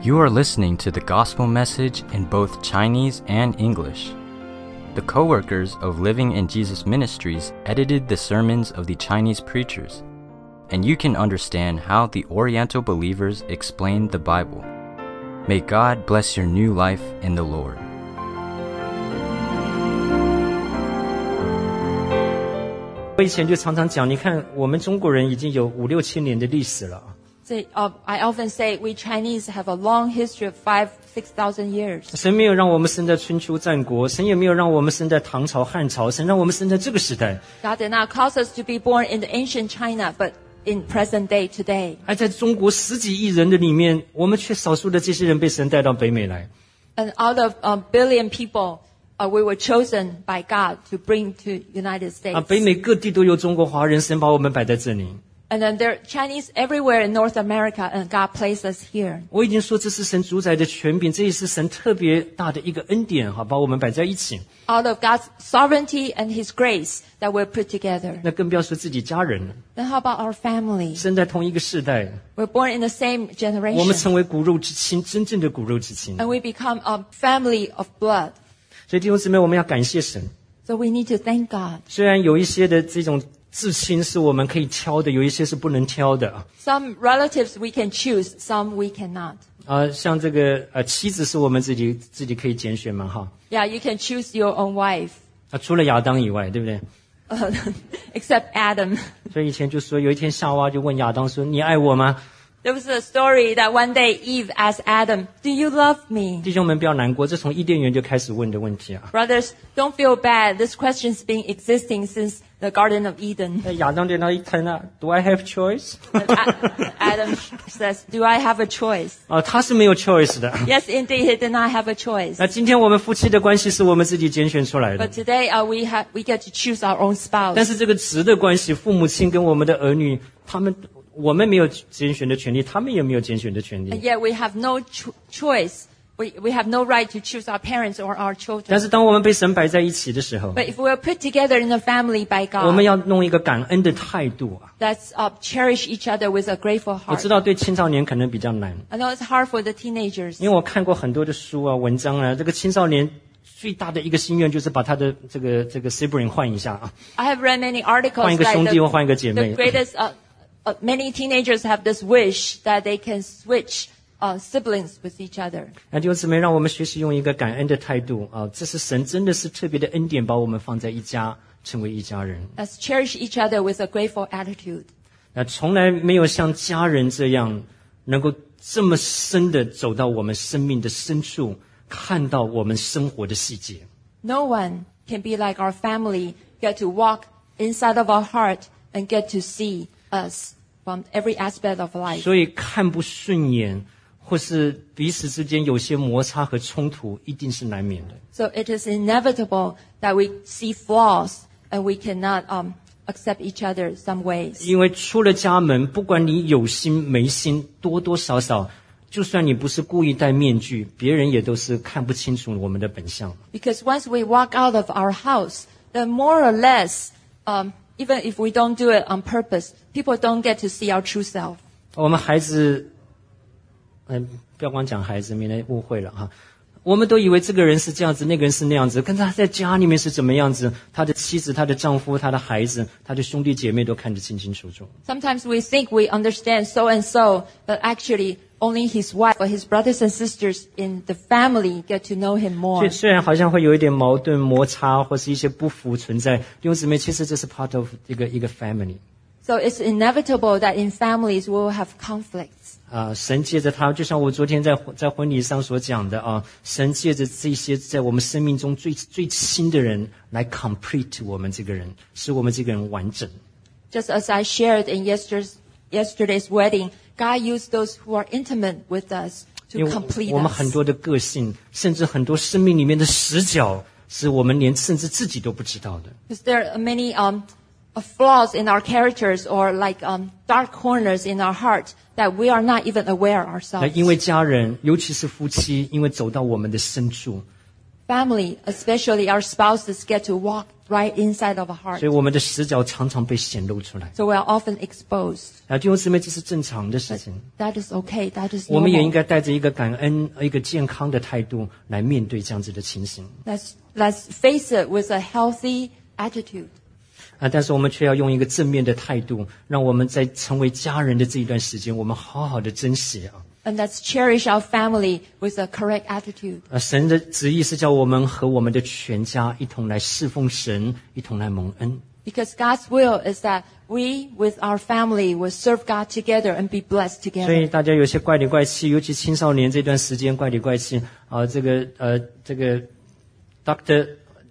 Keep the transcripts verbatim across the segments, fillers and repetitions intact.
You are listening to the gospel message in both Chinese and English. The co-workers of Living in Jesus Ministries edited the sermons of the Chinese preachers, and you can understand how the Oriental believers explained the Bible. May God bless your new life in the Lord. 我以前就常常讲，你看我们中国人已经有五六千年的历史了。 So, uh, I often say we Chinese have a long history of five, six thousand years. 神没有让我们生在春秋战国，神也没有让我们生在唐朝、汉朝，神让我们生在这个时代。 God did not cause us to be born in the ancient China, but in present day today. 而在中国十几亿人的里面，我们却少数的这些人被神带到北美来。 And out of a billion people, uh, we were chosen by God to bring to United States. 啊，北美各地都有中国华人，神把我们摆在这里。 And then there are Chinese everywhere in North America, and God placed us here. 我已经说这是神主宰的权柄，这也是神特别大的一个恩典，哈，把我们摆在一起。 Out of God's sovereignty and His grace that we're put together. 那更不要说自己家人了。 Then how about our family? 生在同一个世代， We're born in the same 我们 generation. 成为骨肉之亲，真正的骨肉之亲。 And we become a family of blood. 所以弟兄姊妹，我们要感谢神。 So we need to thank God. 虽然有一些的这种至亲是我们可以挑的，有一些是不能挑的啊。 Some relatives we can choose, some we cannot. 啊，像这个呃妻子是我们自己自己可以拣选嘛，哈。 Yeah, you can choose your own wife, 啊，除了亚当以外，对不对？ uh, except Adam. 所以以前就说，有一天夏娃就问亚当说：“你爱我吗 There was a story that one day Eve asked Adam, "Do you love me?"？” 弟兄们不要难过，这从伊甸园就开始问的问题啊。 Brothers, don't feel bad. This question's been existing since the Garden of Eden. 那亚当在那一看啊 ，Do I have choice？ Adam says, "Do I have a choice?" 啊，他是没有 choice 的。 Yes, indeed, he did not have a choice. 那今天我们夫妻的关系是我们自己拣选出来的 But，today, uh, we have we get to choose our own 但 spouse. 是这个子的关系，父母亲跟我们的儿女，他们我们没有拣选的权利，他们也没有拣选的权 And 利。 yet, we have no cho- choice. We we have no right to choose our parents or our 但 children. 是当我们被神摆在一起的时候， But if we're put together in a family by 我们 God, 要弄一个感恩的态度啊。 let's uh, cherish each other with a grateful 我 heart. 知道对青少年可能比较难， I know it's hard for the teenagers. 因为我看过很多的书啊、文章啊，这个青少年最大的一个心愿就是把他的这个这个 sibling 换一下啊， I have read many articles 换一个 that 兄弟或 the, 换一个姐 the 妹。 greatest, uh, uh, many teenagers have this wish that they can switch uh, siblings with each other. 那弟兄姊妹，让我们学习用一个感恩的态度啊，这是神真的是特别的恩典，把我们放在一家，成为一家人。 Let's cherish each other with a grateful attitude. 那从来没有像家人这样，能够这么深的走到我们生命的深处，看到我们生活的细节。 No one can be like our family, get to walk inside of our heart and get to see us from every aspect of life. 所以看不顺眼，或是彼此之间有些摩擦和冲突，一定是难免的。 So it is inevitable that we see flaws and we cannot um, accept each other some ways. 因为出了家门，不管你有心没心，多多少少，就算你不是故意戴面具，别人也都是看不清楚我们的本相。 Because once we walk out of our house, then more or less, um, even if we don't do it on purpose, people don't get to see our true self. 我们孩子，嗯，不要光讲孩子，免得误会了哈。我们都以为这个人是这样子，那个人是那样子，可是他在家里面是怎么样子？他的妻子、他的丈夫、他的孩子、他的兄弟姐妹都看得清清楚楚。 Sometimes we think we understand so and so, but actually only his wife or his brothers and sisters in the family get to know him 所 more. 以虽然好像会有一点矛盾、摩擦，或是一些不服存在，弟兄姊妹，其实这是 part of 一个一个 family。 So it's inevitable that in families we will have conflicts. 啊，神借着他，就像我昨天在在婚礼上所讲的啊，神借着这些在我们生命中最最亲的人来 complete 我们这个人，使我们这个人完整。 Just as I shared in yesterday's, yesterday's wedding, God used those who are intimate with us 因 to 为 complete 我们 us. 很多的个性，甚至很多生命里面的死角，是我们连甚至自己都不知道的。 Because there are many um, uh, flaws in our characters or like um, dark corners in our heart that we are not even aware 那 ourselves. 因为家人，尤其是夫妻，因为走到我们的深处， family, especially our spouses, get to walk right inside of our heart. 所以我们的死角常常被显露出来。 So we are often exposed. 啊，弟兄姊妹，这是正常的事情。 That is okay. That is 我们也应 normal. 该带着一个感恩、一个健康的态度来面对这样子的情形。 Let's, let's face it with a healthy attitude. 啊，但是我们却要用一个正面的态度，让我们在成为家人的这一段时间，我们好好的珍惜啊。 And let's cherish our family with a correct attitude. 啊，神的旨意是叫我们和我们的全家一同来侍奉神，一同来蒙恩。 Because God's will is that we, with our family, will serve God together and be blessed 所以 together. 大家有些怪里怪气，尤其青少年这段时间怪里怪气啊，这个呃，这个 Doctor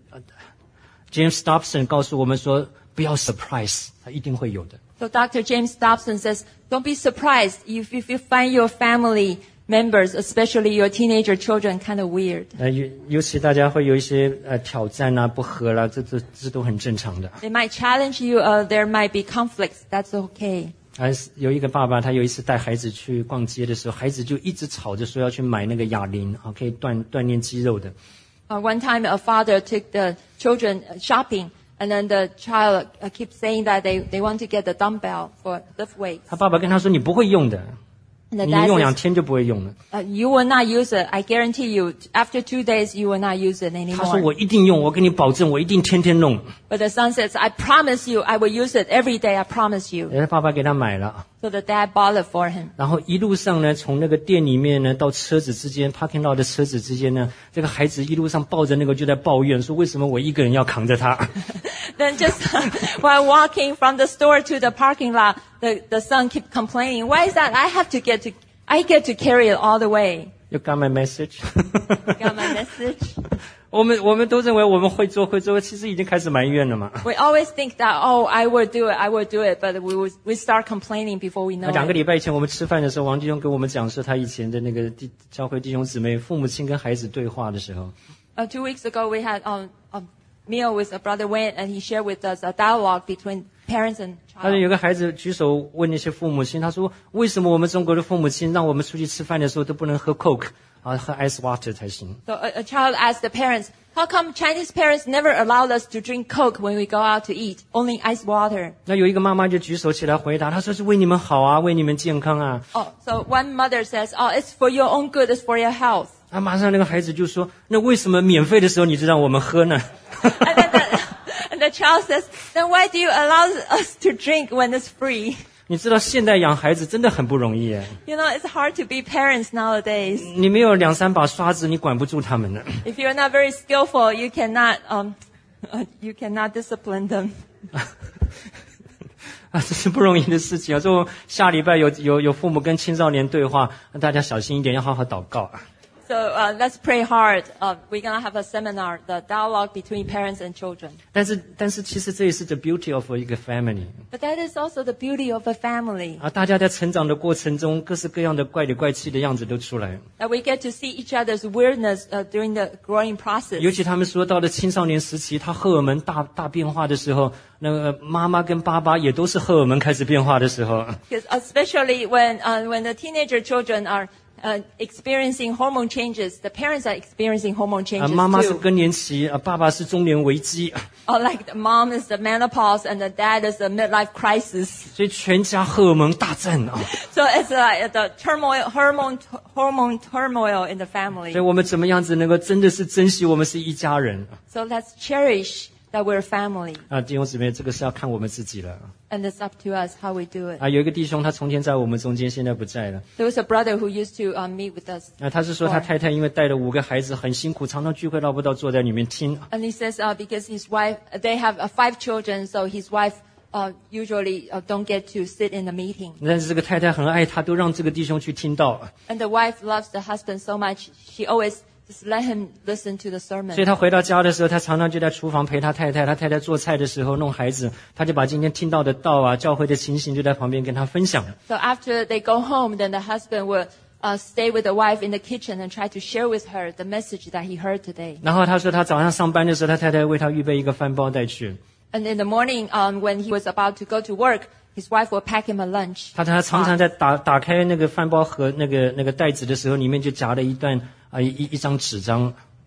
James Dobson 告诉我们说，不要 surprise， 他一定会有的。 So Doctor James Dobson says, don't be surprised if, if you find your family members, especially your teenager children, kind of weird. 呃，尤尤其大家会有一些呃挑战啊、不和啦，这这这都很正常的。 They might challenge you, uh, there might be conflicts. That's okay. 还有一个爸爸，他有一次带孩子去逛街的时候，孩子就一直吵着说要去买那个哑铃啊，可以锻锻炼肌肉的。 Uh, one time a father took the children uh, shopping, and then the child uh, keeps saying that they, they want to get the dumbbell for lift weights. 他爸爸跟他说：“你不会用的， And the 你 dad 用两 says, 天就不会用了。” uh, you will not use it. I guarantee you, after two days, you will not use it 他说：“ anymore. 我一定用，我跟你保证，我一定天天弄。 But the son says, I promise you, I will use it every day. I promise ” you. 他爸爸给他买了， So the dad bought it for him. 然后一路上呢，从那个店里面呢到车子之间 ，parking lot 的车子之间呢，这个孩子一路上抱着那个就在抱怨说：“为什么我一个人要扛着他？” Then just while walking from the store to the parking lot, the, the son kept complaining, why is that I have to get to, I get to carry it all the way? You got my message 。 Got my message? 我们我们都认为我们会做会做，其实已经开始埋怨了嘛。 We always think that, oh, I will do it, I will do it, but we will, we start complaining before we know 两个 it. 礼拜以前我们吃饭的时候，王弟兄跟我们讲说，他以前的那个弟教会弟兄姊妹父母亲跟孩子对话的时候， Uh, two weeks ago, we had um, a meal with a brother Wayne, and he shared with us a dialogue between parents and 他说 child. 有个孩子举手问那些父母亲，他说：“为什么我们中国的父母亲让我们出去吃饭的时候都不能喝 Coke 啊，喝 ice water 才行？” So a, a child asked the parents, how come Chinese parents never allowed us to drink Coke when we go out to eat, only ice water? 那有一个妈妈就举手起来回答，她说：“是为你们好啊，为你们健康啊。 Oh, so one mother says, oh, it's for your own good, it's for your health. ” 啊，马上那个孩子就说：“那为什么免费的时候你就让我们喝呢？” And then the, and the child says, then why do you allow us to drink when it's free? 你知道现在养孩子真的很不容易耶， You know, it's hard to be parents nowadays. 你没有两三把刷子，你管不住他们的。 If you're not very skillful, you cannot, um, uh, you cannot discipline them. 啊，这是不容易的事情啊！所以下礼拜有有有父母跟青少年对话，大家小心一点，要好好祷告。 So uh, let's pray hard. Uh, we're going to have a seminar, the dialogue between parents and children. 但是但是其实这也是 the beauty of 一个 family But that is also the beauty of a family, 啊！大家在成长的过程中，各式各样的怪里怪气的样子都出来。 that we get to see each other's weirdness uh, during the growing process. 尤其他们说到了青少年时期，他荷尔蒙大大变化的时候，那个妈妈跟爸爸也都是荷尔蒙开始变化的时候。 Because especially when, uh, when the teenager children are uh, experiencing hormone changes, the parents are experiencing hormone 啊， changes 妈妈是 too. 更年期，啊，爸爸是中年危机， Or like the mom is the menopause and the dad is the midlife crisis. 所以全家荷尔蒙大战啊！ So it's like the turmoil, hormone, hormone turmoil in the 所 family. 以我们怎么样子能够真的是珍惜我们是一家人 So let's cherish that we're family. 啊？弟兄姊妹，这个是要看我们自己了 And it's up to us how we do it. 啊！有一个弟兄，他从前在我们中间，现在不在了。 There was a brother who used to uh, meet with us. 啊，他是说他太太因为带了五个孩子很辛苦，常常聚会捞不到，坐在里面听。 And he says uh, because his wife, they have uh, five children, so his wife uh, usually uh, don't get to sit in the meeting. 但是这个太太很爱他，都让这个弟兄去听到， And the wife loves the husband so much, she always just let him listen to the 所以 sermon. 他回到家的时候，他常常就在厨房陪他太太。他太太做菜的时候弄孩子，他就把今天听到的道啊、教会的情形就在旁边跟他分享。 So after they go home, then the husband will uh, stay with the wife in the kitchen and try to share with her the message that he heard today. 然后他说他早上上班的时候，他太太为他预备一个饭包带去。 And in the morning, um, when he was about to go to work, his wife will pack him a lunch. 他他常常在打打开那个饭包盒那个那个袋子的时候，里面就夹了一段啊、一一张纸张。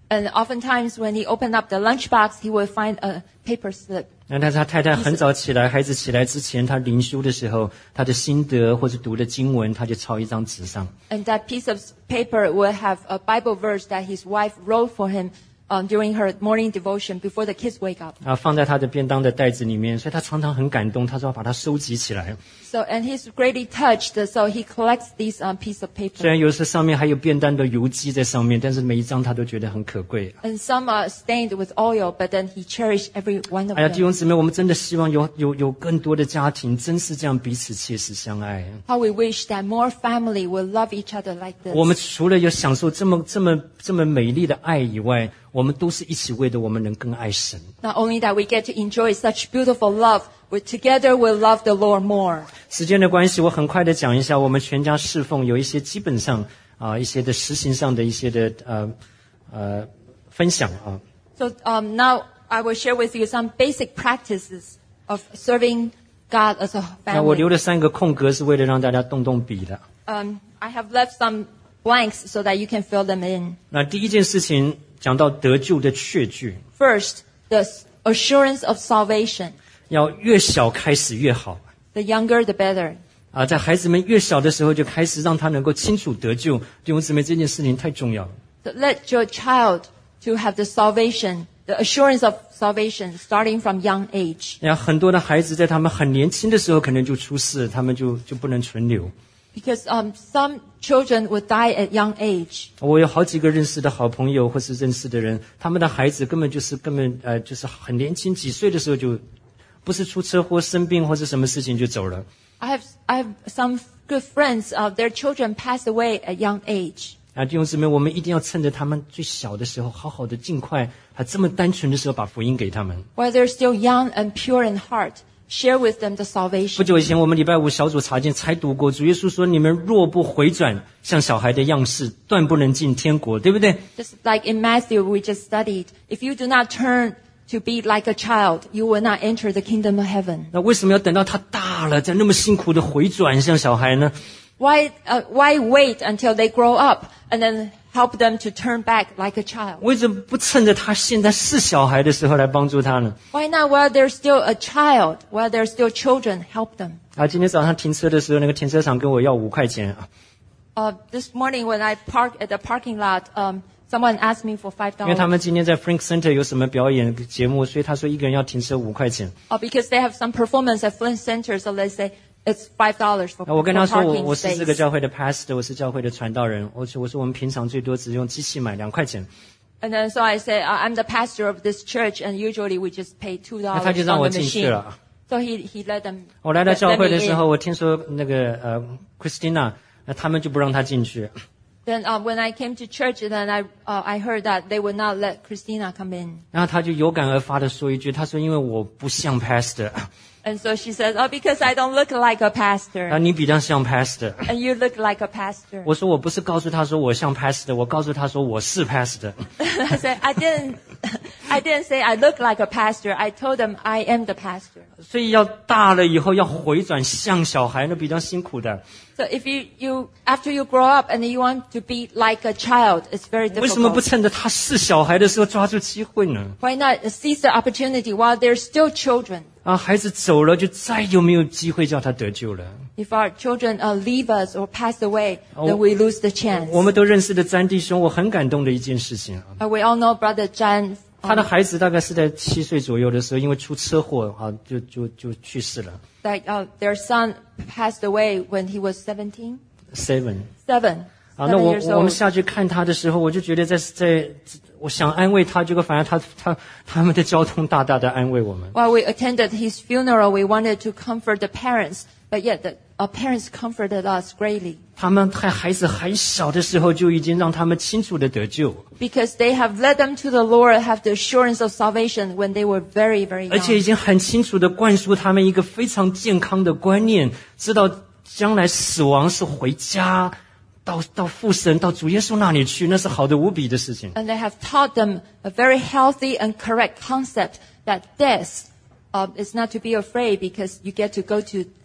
And oftentimes when he opened up the lunchbox, he would find a paper slip. 那但是他太太很早起来，孩子起来之前，他灵修的时候，他的心得或者读的经文，他就抄一张纸上。 And that piece of paper would have a Bible verse that his wife wrote for him um, during her morning devotion before the kids wake up. 啊，放在他的便当的袋子里面，所以他常常很感动，他说要把它收集起来。 So, and he's greatly touched, so he collects these um, piece of 虽 paper. 然有时上面还有便当的油迹在上面，但是每一张他都觉得很可贵。 And some are stained with oil, but then he cherished every one of 哎呀，弟 them. 兄姊妹，我们真的希望有有有更多的家庭，真是这样彼此切实相爱。 How we wish that more family will love each other like 我们 this. 除了有享受这么这么这么美丽的爱以外，我们都是一起为的我们能更爱神。 Not only that we get to enjoy such beautiful love, but together we'll love the Lord more. 时间的关系，我很快的讲一下我们全家侍奉有一些基本上啊、一些的实行上的一些的呃呃分享啊。 So um, now I will share with you some basic practices of serving God as a 那我 family. 留了三个空格是为了让大家动动笔的。 Um, I have left some blanks so that you can fill them in. 那第一件事情讲到得救的确据， First, the assurance of salvation. 要越小开始越好。 The younger, the better. 啊，在孩子们越小的时候就开始让他能够清楚得救，弟兄姊妹，这件事情太重要了。 So let your child to have the salvation, the assurance of salvation starting from young age. 然后很多的孩子在他们很年轻的时候可能就出事，他们就就不能存留。 Because um, some children would die at young age. 我有好几个认识的好朋友或是认识的人，他们的孩子根本就是根本呃就是很年轻，几岁的时候就不是出车祸生病或是什么事情就走了。 I have I have some good friends. Uh, their children passed away at young age. 啊，弟兄姊妹，我们一定要趁着他们最小的时候，好好的尽快，还这么单纯的时候，把福音给他们。 While they're still young and pure in heart, share with them the 不 salvation. 久以前，我们礼拜五小组查经才读过，主耶稣说：“你们若不回转，像小孩的样式，断不能进天国。”对不对？ Just like in Matthew we just studied, if you do not turn to be like a child, you will not enter the kingdom of heaven. 那为什么要等到他大了，再那么辛苦的回转像小孩呢？ Why, uh, why wait until they grow up and then help them to turn back like a child? 为什么不趁着他现在是小孩的时候来帮助他呢？ Why not while they're still a child, while they're still children, help them? 啊，今天早上停车的时候，那个停车场跟我要五块钱啊， Uh, this morning when I parked at the parking lot, um, someone asked me for five 因为他 dollars. 们今天在 Frank Center 有什么表演节目，所以他说一个人要停车五块钱。 Uh, because they have some performance at Flint Center, so they say it's five dollars for, 那我 for 跟他说，我 parking 我是这个 space. 教会的 pastor， 我是教会的传道人，而且我说我们平常最多只用机器买两块钱。 And then so I said, uh, I'm the pastor of this church, and usually we just pay two 那 dollars 他就让 on 我 the 进去 machine. 了。 So he he let them. 我来到 let- 教 let 会 me 的时候， in. 我听说那个呃 Christina， 那他们就不让他进去。 Then uh, when I came to church, then I uh, I heard that they would not let Christina come in. 然后他就有感而发的说一句，他说因为我不像 pastor， And so she says, oh, because I don't look like a 啊 pastor, 你比较像 pastor。 and you look like a pastor. 我说我不是告诉他说我像 pastor， 我告诉他说我是 pastor。 I said, I didn't, I didn't say I look like a pastor. I told them I am the pastor. 所以要大了以后要回转像小孩，那比较辛苦的。 So if you, you, after you grow up and you want to be like a child, it's very 为什么不 difficult. 趁着他是小孩的时候抓住机会呢？ Why not seize the opportunity while they're still children? 啊，孩子走了，就再也没有机会叫他得救了。 If our children uh, leave us or pass away, Oh. then we lose the chance. 我们都认识的詹弟兄，我很感动的一件事情啊。 Uh, we all know Brother John. 他的 Um, 孩子大概是在七岁左右的时候，因为出车祸啊，就就就去世了。 like uh, their son passed away when he was seventeen, Seven seven, 啊，那 seven 我 years 我们 old. 下去看他的时候，我就觉得在在，我想安慰他，结果反而他他他们的交通大大的安慰我们。 While we attended his funeral, we wanted to comfort the parents, but yet the uh, parents comforted us greatly 他们在孩子很小的时候就已经让他们清楚的得救， because they have led them to the Lord, have the assurance of salvation when they were very, very 而且已 young. 经很清楚的灌输他们一个非常健康的观念，知道将来死亡是回家，到到父神到主耶稣那里去，那是好的无比的事情。 And they have taught them a very healthy and correct concept that death uh, is not to be afraid because you get to go to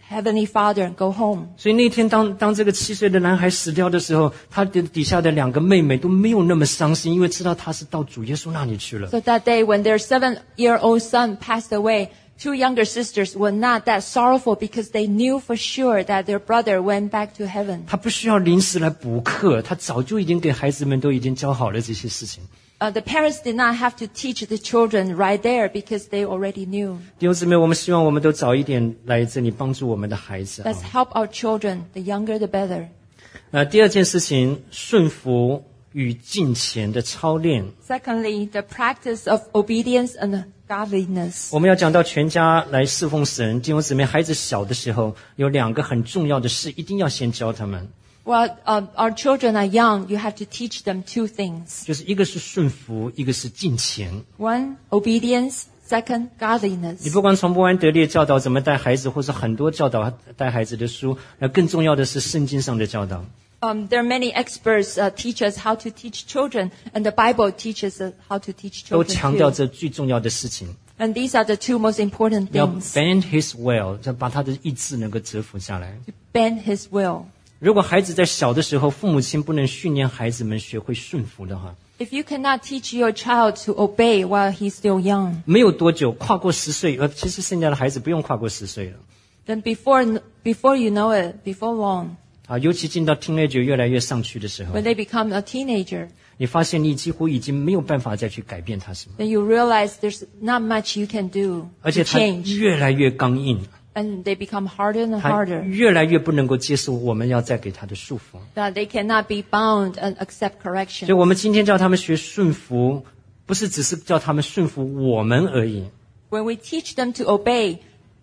Heavenly Father and go home. 所以那天当当这个七岁的男孩死掉的时候，他的底下的两个妹妹都没有那么伤心，因为知道他是到主耶稣那里去了。 So that day when their seven-year-old son passed away, two younger sisters were not that sorrowful because they knew for sure that their brother went back to heaven. 他不需要临时来补课，他早就已经给孩子们都已经教好了这些事情。 Uh, the parents did not have to teach the children right there because they already knew. 弟兄姊妹，我们希望我们都早一点来这里帮助我们的孩子。 Let's help our children. The younger, the better. 呃，第二件事情，顺服与敬虔的操练。 Secondly, the practice of obedience and godliness. 我们要讲到全家来侍奉神，弟兄姊妹，孩子小的时候有两个很重要的事，一定要先教他们， While uh, our children are young, you have to teach them two things. 就是一个是顺服，一个是敬虔。 One, obedience. Second, godliness. 你不光从不安德烈教导怎么带孩子，或是很多教导带孩子的书，那更重要的是圣经上的教导。 Um, there are many experts uh, teach us how to teach children, and the Bible teaches us how to teach 都 children 强调 too. 这最重要的事情， And these are the two most important 要 things. bend his will， 要把他的意志能够折服下来。 To bend His will. 如果孩子在小的时候，父母亲不能训练孩子们学会顺服的话， If you cannot teach your child to obey while he's still young, 没有多久跨过十岁，呃，其实现在的孩子不用跨过十岁了。 then before before you know it, before long, 啊，尤其进到 teenager 越来越上去的时候， when they become a teenager, 你发现你几乎已经没有办法再去改变他什么， then you realize there's not much you can do 而 to 且他 change, 越来越刚硬， and they become harder and 他 harder. 越来越不能够接受我们要再给他的束缚。 That they cannot be bound and accept 所 correction. 以我们今天叫他们学顺服，不是只是叫他们顺服我们而已， When we teach them to obey,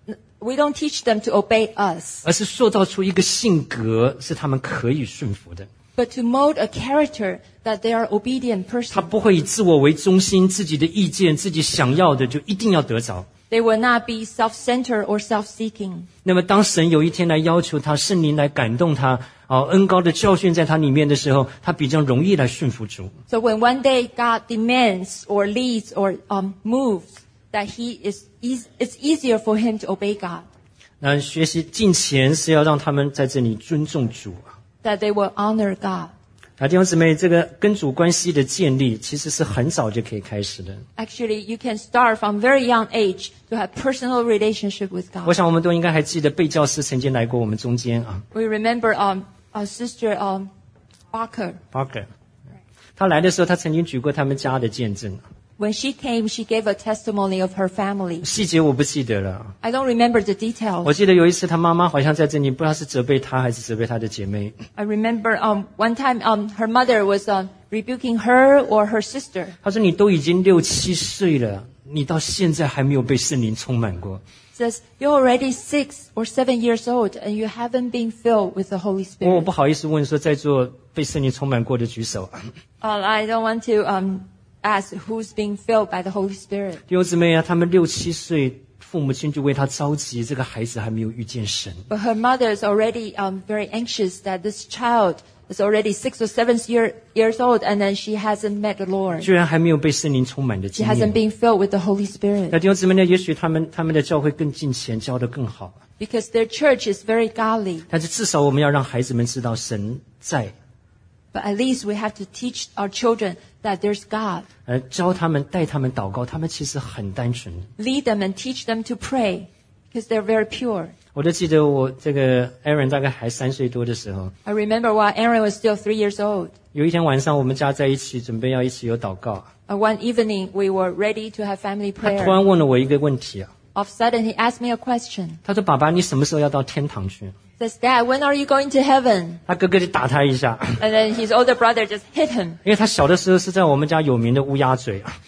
we don't teach them to obey us, 而是塑造出一个性格，是他们可以顺服的。 but to mold a character that they are obedient 他 person. 不会以自我为中心，自己的意见、自己想要的就一定要得着。 They will not be self-centered or self-seeking. 那么，当神有一天来要求他，圣灵来感动他，啊，恩高的教训在他里面的时候，他比较容易来顺服主。 So when one day God demands or leads or um, moves, that He is, eas- it's easier for him to obey God. 那学习敬虔是要让他们在这里尊重主。 That they will honor God. 啊，弟兄姊妹，这个跟主关系的建立，其实是很早就可以开始的。 Actually, you can start from very young age to have personal relationship with 我 God. 想我们都应该还记得贝教师曾经来过我们中间啊 We remember um, our sister um, Barker. ，Parker，他来的时候，他曾经举过他们家的见证， When she came, she gave a testimony of her family. 细节我不记得了。 I don't remember the 我 details. 记得有一次，他妈妈好像在这里，不知道是责备他还是责备他的姐妹。 I remember um, one time um, her mother was um, rebuking her or her sister. 他说：“你都已经六七岁了，你到现在还没有被圣灵充满过。 Says, you're already six or seven years old and you haven't been filled with the Holy ” 我我 Spirit. 不好意思问说，在座被圣灵充满过的举手。 Uh, I don't want to um, ask who's being filled by the Holy Spirit. 弟兄姊妹啊，他们六七岁，父母亲就为他着急，这个孩子还没有遇见神。 But her mother is already um, very anxious that this child is already six or seven year, years old and then she hasn't met the Lord. 居然还没有被圣灵充满的 She 经 hasn't 验。 been filled with the Holy 那 Spirit. 弟兄姊妹呢？也许他们他们的教会更敬虔，教得更好， Because their church is very godly. 但是至少我们要让孩子们知道神在， But at least we have to teach our children that there's God. 呃，教他们带他们祷告，他们其实很单纯。 Lead them and teach them to pray because they're very pure. 我都记得我这个 Aaron 大概还三岁多的时候， I remember while Aaron was still three years old. 有一天晚上我们家在一起，准备要一起有祷告， Uh, one evening we were ready to have family 他突 prayer. 然问了我一个问题啊， Of sudden he asked me a question. 他说：“爸爸，你什么时候要到天堂去 Says, Dad, when are you going to heaven?？” 他哥哥就打他一下， And then his older brother just hit him. 因为他小的时候是在我们家有名的乌鸦嘴啊。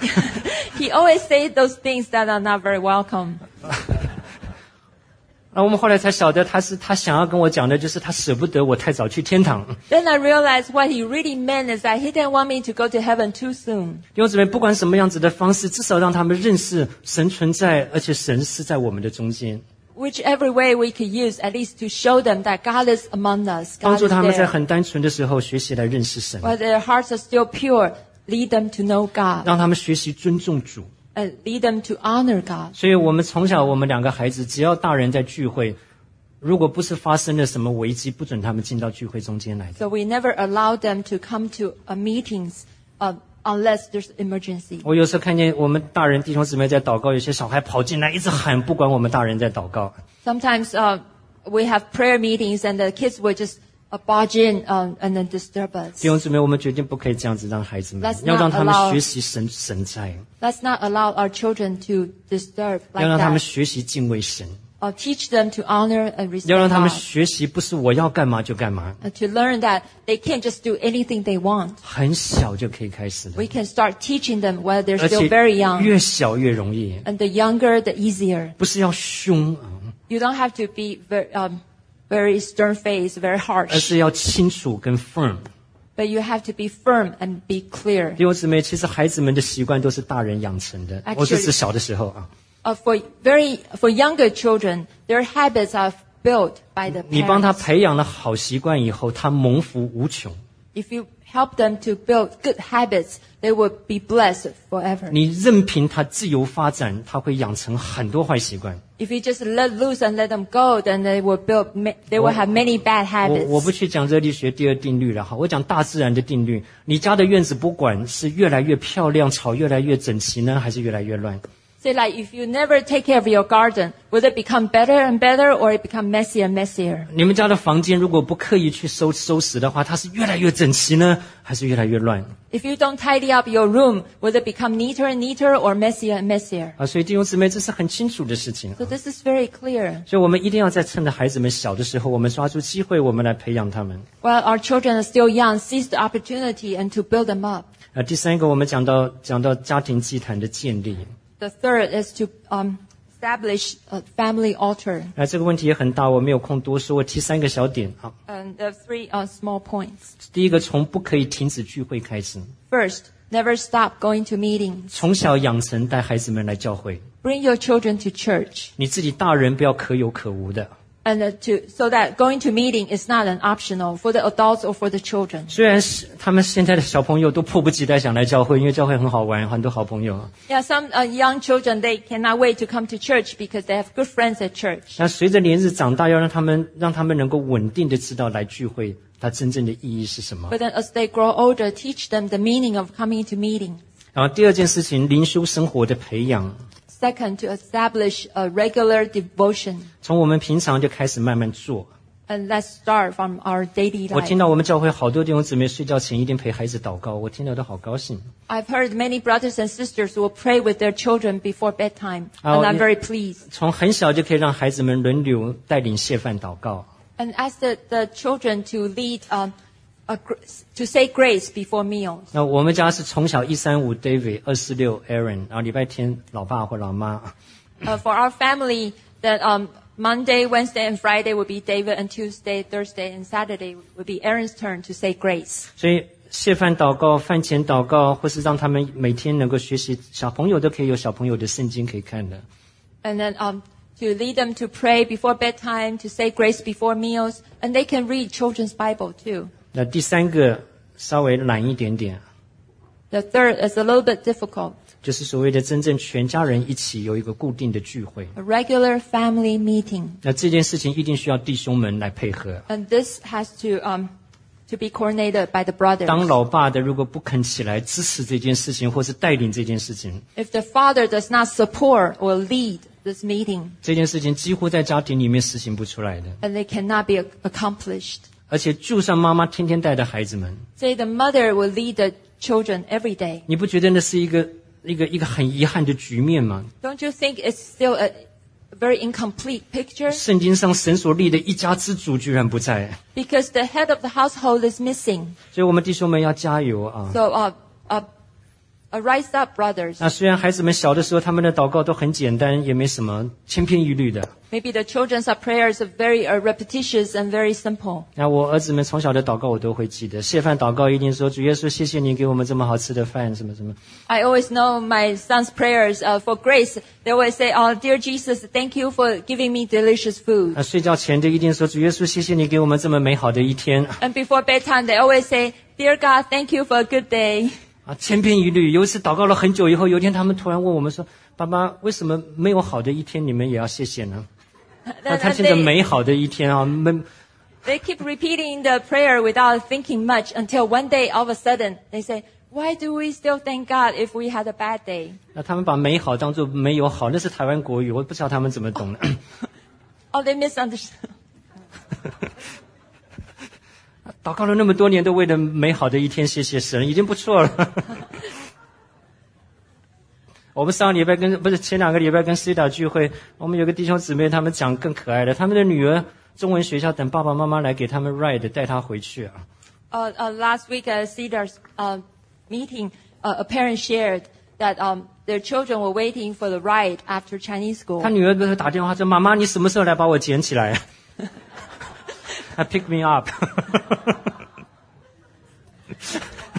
He always says those things that are not very welcome. 那我们后来才晓得，他是他想要跟我讲的，就是他舍不得我太早去天堂。 Then I realized what he really meant is that he didn't want me to go to heaven too soon. 弟兄姊妹，不管什么样子的方式，至少让他们认识神存在，而且神是在我们的中间， Whichever way we could use, at least to show them that God is among us. 帮 God 助 is 他们在 there. 很单纯的时候学习来认识神， While their hearts are still pure, lead them to know God 让他们学习尊重主。 and lead them to honor God. 所以我们从小，我们两个孩子，只要大人在聚会， 如果不是发生了什么危机，不准他们进到聚会中间来的。 So we never allow them to come to uh, meetings uh, unless there's emergency. 我有时候看见我们大人弟兄姊妹在祷告，有些小孩跑进来一直喊，不管我们大人在祷告。 Sometimes uh, we have prayer meetings and the kids will just uh, barge in um, and then disturb us. 弟兄姊妹，我们决定不可以这样子让孩子们 Let's，not 要让他们 allow- 学习神神在， Let's not allow our children to disturb 要 like 让他们 that. 学习敬畏神， Or teach them to honor and 要 respect 让他们 God. 学习不是我要干嘛就干嘛， And to learn that they can't just do anything they want. 很小就可以开始的， We can start teaching them while they're 而 still 且 very young. 越小越容易， And the younger, the easier. 不是要凶啊， You don't have to be very, um, very stern-faced, very 而 harsh. 是要清楚跟 firm。 But you have to be firm and be clear. 弟兄姊妹，其实孩子们的习惯都是大人养成的， Actually- 我是指小的时候啊。 Uh, for very, for younger children, their habits are built by the 你帮他 parents. 培养了好习惯以后，他蒙福无穷。 If you help them to build good habits, they will be blessed forever. 你任凭他自由发展，他会养成很多坏习惯。 If you just let loose and let them go, then they will build, ma- they will have many bad 我我 habits. 不去讲热力学第二定律了哈，我讲大自然的定律。你家的院子不管是越来越漂亮，草越来越整齐呢，还是越来越乱？ Say like, if you never take care of your garden, will it become better and better or it become messier and messier? 你们家的房间如果不刻意去收收拾的话，它是越来越整齐呢，还是越来越乱？ If you don't tidy up your room, will it become neater and neater or messier and messier? 啊，所以弟兄姊妹，这是很清楚的事情。 So this is very clear. 所以我们一定要在趁着孩子们小的时候，我们抓住机会，我们来培养他们。 While our children are still young, seize the opportunity and to build them up. 啊，第三个，我们讲到讲到家庭祭坛的建立。 The third is to um, establish a family altar. 啊，这个问题也很大，我没有空多说，我提三个小点啊。 And there are three uh, small points. 第一个，从不可以停止聚会开始， First, never stop going to meetings. 从小养成带孩子们来教会。 Bring your children to church. 你自己大人不要可有可无的。 And uh, to, so that going to meeting is not an optional for the adults or for the children. 虽然是他们现在的小朋友都迫不及待想来教会，因为教会很好玩，很多好朋友。 Yeah, some uh, young children, they cannot wait to come to church because they have good friends at church. 那随着年日长大，要让他们让他们能够稳定的知道来聚会它真正的意义是什么。 But then as they grow older, teach them the meaning of coming to meeting. 然后第二件事情，灵修生活的培养， Second, to establish a regular devotion. 从我们平常就开始慢慢做。 And let's start from our daily 我 life. 听到我们教会好多弟兄姊妹睡觉前一定陪孩子祷告，我听到都好高兴。 I've heard many brothers and sisters who will pray with their children before bedtime. Oh, And I'm yeah. very pleased. 从很小就可以让孩子们轮流带领谢饭祷告。 And ask the, the children to lead, um, a, gr- to say grace before meals. 那我们家是从小一三五 David， 二四六 Aaron， 然后礼拜天老爸或老妈。 Uh, for our family, that um, Monday, Wednesday, and Friday will be David, and Tuesday, Thursday, and Saturday will be Aaron's turn to say grace. 所以谢饭祷告、饭前祷告，或是让他们每天能够学习，小朋友都可以有小朋友的圣经可以看的。 And then um, to lead them to pray before bedtime, to say grace before meals, and they can read children's Bible too. 那第三个稍微难一点点， The third is a little bit difficult. 就是所谓的真正全家人一起有一个固定的聚会。 A regular family meeting. 那这件事情一定需要弟兄们来配合。 And this has to, um, to be coordinated by the brothers. 当老爸的如果不肯起来支持这件事情，或是带领这件事情， If the father does not support or lead this meeting, 这件事情几乎在家庭里面实行不出来的。 and they cannot be ac- accomplished. 而且就算妈妈天天带着孩子们， Say the mother will lead the children every day. 你不觉得那是一个一个一个很遗憾的局面吗？ Don't you think it's still a very incomplete picture? 圣经上神所立的一家之主居然不在， Because the head of the household is missing. 所以我们弟兄们要加油啊！ So, uh, uh, uh, rise up, brothers. 那虽然孩子们小的时候，他们的祷告都很简单，也没什么千篇一律的。 Maybe the children's prayers are very uh, repetitious and very simple. 那我儿子们从小的祷告我都会记得，谢饭祷告一定说主耶稣，谢谢你给我们这么好吃的饭，什么什么。 I always know my son's prayers uh, for grace. They always say, "Oh, dear Jesus, thank you for giving me delicious food." 那睡觉前就一定说主耶稣，谢谢你给我们这么美好的一天 And before bedtime, they always say, "Dear God, thank you for a good day." 啊，千篇一律。有一次祷告了很久以后，有一天他们突然问我们说：“爸爸，为什么没有好的一天，你们也要谢谢呢？” 他他现在美好的一天啊，没 They keep repeating the prayer without thinking much until one day, all of a sudden, they say, why do we still thank God if we had a bad day? 那他们把美好当作没有好，那是台湾国语，我不知道他们怎么懂的。 Oh, they misunderstood. 祷告了那么多年，都为了美好的一天，谢谢神，已经不错了。我们上个礼拜跟不是前两个礼拜跟 C 打聚会，我们有个弟兄姊妹，他们讲更可爱的，他们的女儿中文学校等爸爸妈妈来给他们 ride 带她回去啊。 Uh, uh, last week at Cedar's uh, meeting, uh, a parent shared that um, their children were waiting for the ride after Chinese school. 他女儿给他打电话说：“妈妈，你什么时候来把我捡起来？” Pick me up. It's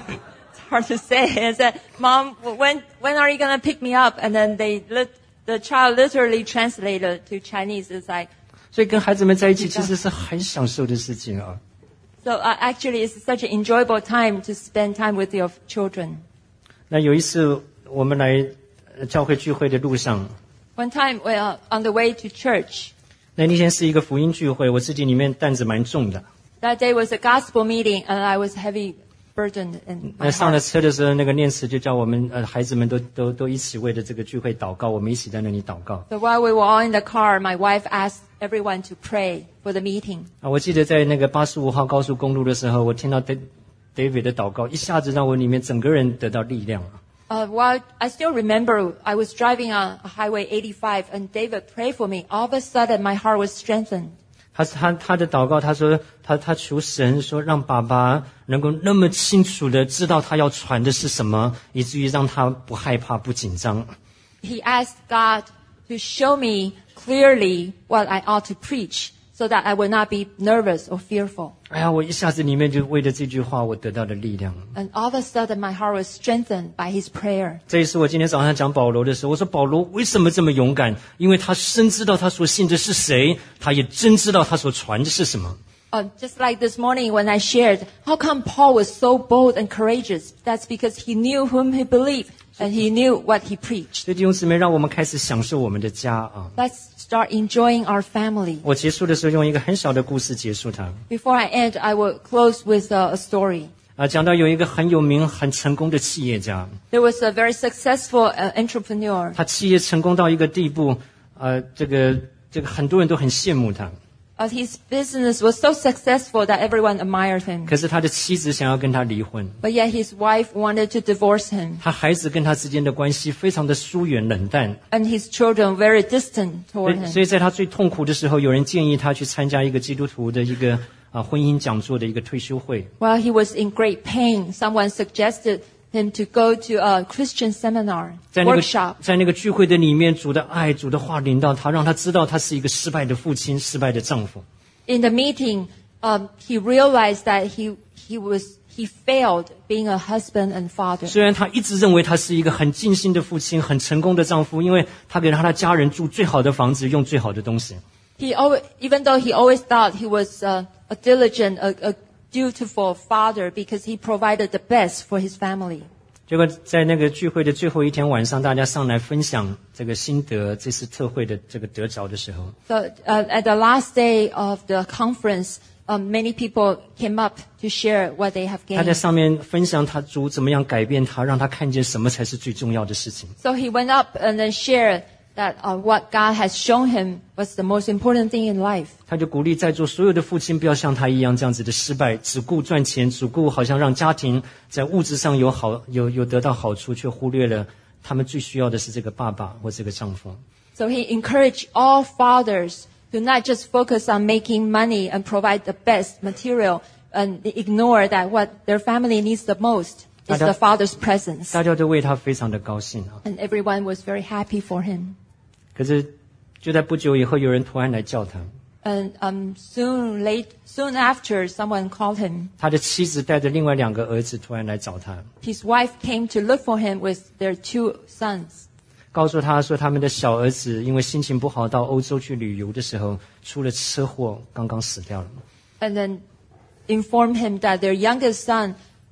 hard to say. I said, "Mom, when when are you gonna pick me up?" And then they lit, the child literally translated to Chinese. It's like, 所以跟孩子们在一起其实是很享受的事情啊。 so uh, actually, it's such an enjoyable time to spend time with your children. 那有一次我们来教会聚会的路上， One time, we are on the way to church. 那那天是一个福音聚会，我自己里面担子蛮重的。 That day was a gospel meeting, and I was heavy burdened in 那 my 上了 heart. 车的时候，那个念词就叫我们呃孩子们都都都一起为了这个聚会祷告，我们一起在那里祷告。 So while we were all in the car, my wife asked everyone to pray for the meeting. 啊，我记得在那个八十五号高速公路的时候，我听到 David 的祷告，一下子让我里面整个人得到力量啊。 Uh, while I still remember, I was driving on Highway eighty-five, and David prayed for me. All of a sudden, my heart was strengthened. 他他他的祷告，他说他他求神说，让爸爸能够那么清楚的知道他要传的是什么，以至于让他不害怕、不紧张。 He asked God to show me clearly what I ought to preach, so that I would not be nervous or fearful. 哎呀，我一下子里面就为了这句话，我得到了力量。 And all of a sudden, my heart was strengthened by his prayer. 这也是我今天早上讲保罗的时候，我说保罗为什么这么勇敢？因为他深知道他所信的是谁，他也真知道他所传的是什么。 Uh, just like this morning when I shared, how come Paul was so bold and courageous? That's because he knew whom he believed, and he knew what he preached. 所以弟兄姊妹，让我们开始享受我们的家啊！ Let's start enjoying our family. 我结束的时候用一个很小的故事结束它。 Before I end, I will close with a, a story. 啊，讲到有一个很有名、很成功的企业家， There was a very successful uh, entrepreneur. 他企业成功到一个地步，呃，这个这个很多人都很羡慕他。 Uh, his business was so successful that everyone admired him. 可是他的妻子想要跟他离婚， But yet his wife wanted to divorce him, 他孩子跟他之间的关系非常的疏远冷淡。 and his children very distant 所 toward 以，所 him. 以在他最痛苦的时候，有人建议他去参加一个基督徒的一个啊婚姻讲座的一个退休会。 While he was in great pain, someone suggested him to go to a Christian seminar, 在那个 workshop. 在那个聚会的里面，主的爱、主的话临到他，让他知道他是一个失败的父亲、失败的丈夫。 In the meeting, um, he realized that he, he was, he failed being a husband and father. 虽然他一直认为他是一个很尽心的父亲、很成功的丈夫，因为他给他的家人住最好的房子，用最好的东西。 He always, even though he always thought he was uh, a diligent, a, a dutiful father because he provided the best for his family. 结果在那个聚会的最后一天晚上，大家上来分享这个心得，这次特会的这个得着的时候， So uh, at the last day of the conference, um, many people came up to share what they have 他在 gained. 上面分享他主怎么样改变他，让他看见什么才是最重要的事情。 So he went up and then shared that uh, what God has shown him was the most important thing in life. 他就鼓励在座所有的父亲不要像他一样这样子的失败，只顾赚钱，只顾好像让家庭在物质上有好有有得到好处，却忽略了他们最需要的是这个爸爸或这个丈夫。 So he encouraged all fathers to not just focus on making money and provide the best material and ignore that what their family needs the most is the father's presence. 大家都为他非常的高兴啊！ And everyone was very happy for him. 可是就在不久以后，有人突然来叫他， And um, soon, late, soon after, someone called him. 他的妻子带着另外两个儿子突然来找他， His wife came to look for him with their two sons. 告诉他说他们的小儿子因为心情不好到欧洲去旅游的时候出了车祸，刚刚死掉了。 And then informed him that their youngest son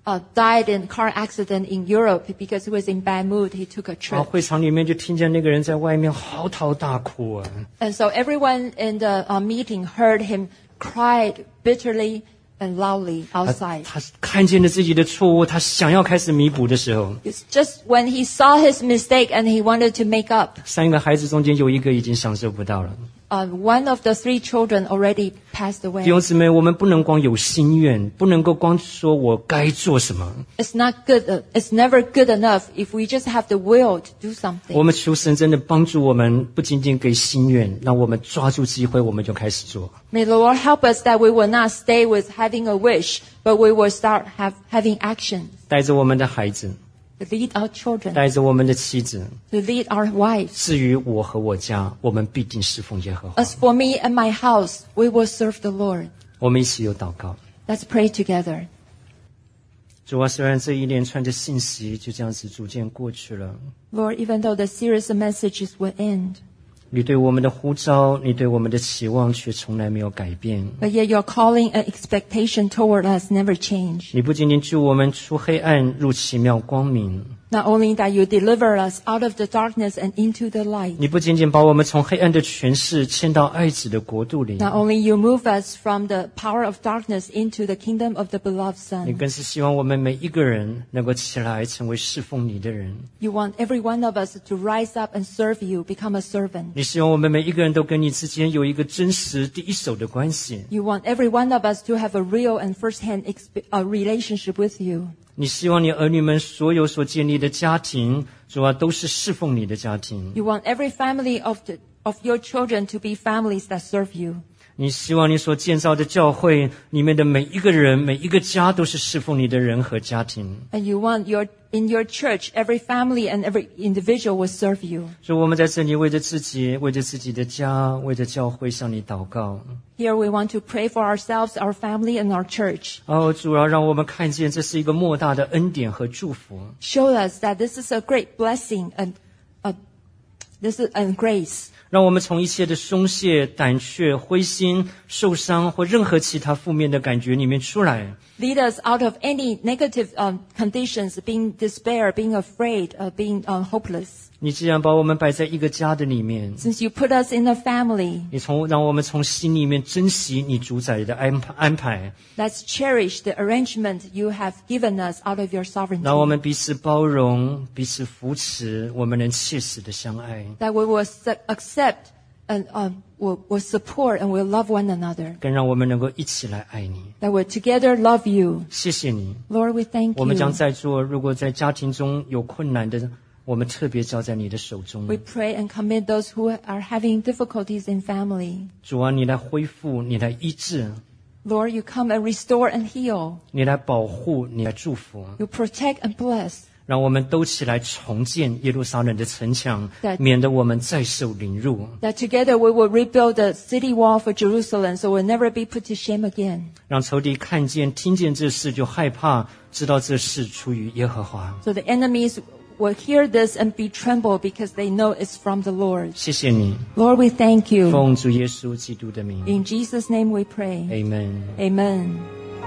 uh, died in a car accident in Europe because he was in bad mood. He took a 然后 trip. 会场里面就听见那个人在外面嚎啕大哭啊。 And so everyone in the uh, meeting heard him cried bitterly and loudly 他 outside. 他看见了自己的错误，他想要开始弥补的时候， It's just when he saw his mistake and he wanted to make up. 三个孩子中间有一个已经享受不到了。 Uh, one of the three children already passed 弟 away. 兄姊妹，我们不能光有心愿，不能够光说我该做什么。 It's not good. Uh, it's never good enough if we just have the will to do 我 something. 们求神真的帮助我们，不仅仅给心愿，让我们抓住机会，我们就开始做。 May the Lord help us that we will not stay with having a wish, but we will start have, having action 带着我们的孩子， to lead our children, 带着我们的妻子。 to lead our wives. 至于我和我家，我们必定侍奉耶和华。 As for me and my house, we will serve the Lord. 我们一起有祷告。 Let's pray together. 主啊，虽然这一连串的信息就这样子逐渐过去了， Lord, even though the series of messages will end, 你对我们的呼召，你对我们的期望却从来没有改变。 but yet your calling and expectation toward us never change. 你不仅仅救我们出黑暗，入奇妙光明， Not only that you deliver us out of the darkness and into the light, 你不仅仅把我们从黑暗的权势迁到爱子的国度里， not only you move us from the power of darkness into the kingdom of the beloved 你 Son, 更是希望我们每一个人能够起来成为侍奉你的人。 you want every one of us to rise up and serve you, become a servant. 你希望我们每一个人都跟你之间有一个真实第一手的关系。 You want every one of us to have a real and first-hand exp- uh, relationship with you. 你希望你儿女们所有所建立的家庭，主啊，都是侍奉你的家庭。 You want every family of the, of your children to be families that serve you. 你希望你所建造的教会里面的每一个人、每一个家都是侍奉你的人和家庭。 And you want your, in your church, every family and every individual will serve you. 所以我们在这里为着自己、为着自己的家、为着教会向你祷告。 Here we want to pray for ourselves, our family, and our church. 哦，主啊，让我们看见这是一个莫大的恩典和祝福。 Show us that this is a great blessing and uh, this is and grace. 让我们从一切的松懈、胆怯、灰心、受伤或任何其他负面的感觉里面出来。 Lead us out of any negative um, conditions, being despair, being afraid, uh, being uh, hopeless. 你既然把我们摆在一个家的里面， Since you put us in a family, 你从让我们从心里面珍惜你主宰的安排安排， let's cherish the arrangement you have given us out of your sovereignty. 让我们彼此包容、彼此扶持，我们能切实的相爱， That we will accept- accept and uh, will, will support and will love one another. 更让我们能够一起来爱你。 That we'll together love you. 谢谢你， Lord, we thank 我们将 you. 在座如果在家庭中有困难的，我们特别交在你的手中 We。pray and commit those who are having difficulties in family. 主啊，你来恢复，你来医治， Lord, you come and restore and heal. 你来保护，你来祝福， You protect and bless. 让我们都起来重建耶路撒冷的城墙， That- 免得我们再受凌辱。 That together we will rebuild the city wall for Jerusalem so we'll never be put to shame again. 让仇敌看见、听见这事就害怕，知道这事出于耶和华。 So the enemies will hear this and be trembled because they know it's from the Lord. 谢谢你， Lord, we thank you. 奉主耶稣基督的名 In Jesus' name we pray. ，Amen。 Amen.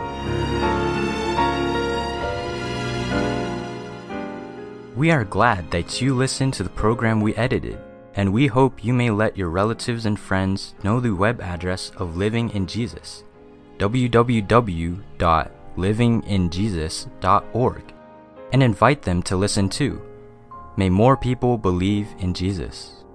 We are glad that you listened to the program we edited, and we hope you may let your relatives and friends know the web address of Living in Jesus, w w w dot living in jesus dot org, and invite them to listen too. May more people believe in Jesus.